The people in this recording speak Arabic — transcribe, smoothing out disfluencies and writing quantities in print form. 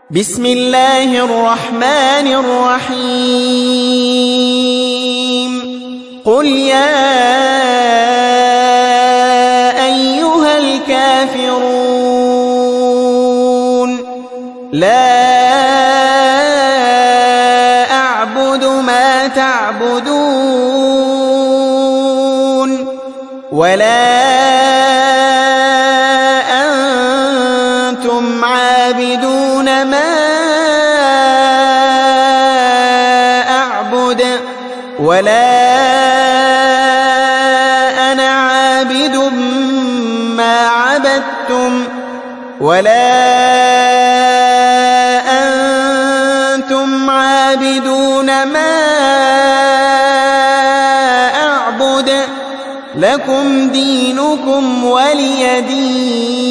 بسم الله الرحمن الرحيم قل يا أيها الكافرون لا أعبد ما تعبدون ولا أنتم عابدون ما أعبد ولا أنا عابد ما عبدتم ولا أنتم عابدون ما أعبد لكم دينكم ولي دين.